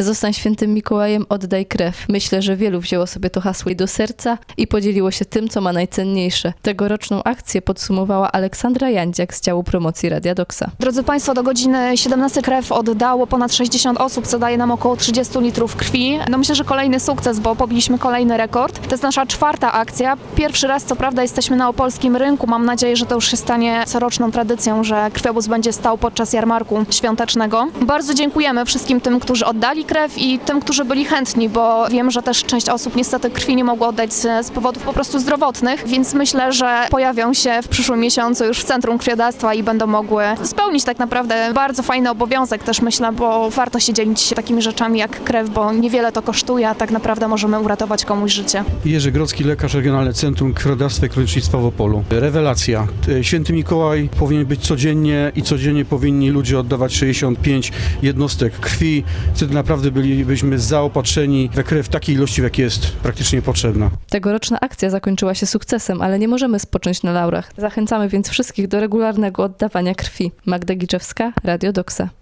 Zostań świętym Mikołajem, oddaj krew. Myślę, że wielu wzięło sobie to hasło do serca i podzieliło się tym, co ma najcenniejsze. Tegoroczną akcję podsumowała Aleksandra Jandziak z działu promocji Radia Doksa. Drodzy Państwo, do godziny 17 krew oddało ponad 60 osób, co daje nam około 30 litrów krwi. Myślę, że kolejny sukces, bo pobiliśmy kolejny rekord. To jest nasza 4. akcja. Pierwszy raz, co prawda, jesteśmy na opolskim rynku. Mam nadzieję, że to już się stanie coroczną tradycją, że krwiobóz będzie stał podczas jarmarku świątecznego. Bardzo dziękujemy wszystkim tym, którzy oddali krew i tym, którzy byli chętni, bo wiem, że też część osób niestety krwi nie mogło oddać z powodów po prostu zdrowotnych, więc myślę, że pojawią się w przyszłym miesiącu już w Centrum Krwiodawstwa i będą mogły spełnić tak naprawdę bardzo fajny obowiązek też, myślę, bo warto się dzielić takimi rzeczami jak krew, bo niewiele to kosztuje, a tak naprawdę możemy uratować komuś życie. Jerzy Grodzki, lekarz Regionalny Centrum Krwiodawstwa i Krwiożycznictwa w Opolu. Rewelacja. Święty Mikołaj powinien być codziennie i codziennie powinni ludzie oddawać 65 jednostek krwi. Wtedy naprawdę bylibyśmy zaopatrzeni we krew takiej ilości, w jakiej jest praktycznie potrzebna. Tegoroczna akcja zakończyła się sukcesem, ale nie możemy spocząć na laurach. Zachęcamy więc wszystkich do regularnego oddawania krwi. Magda Giczewska, Radio Doksa.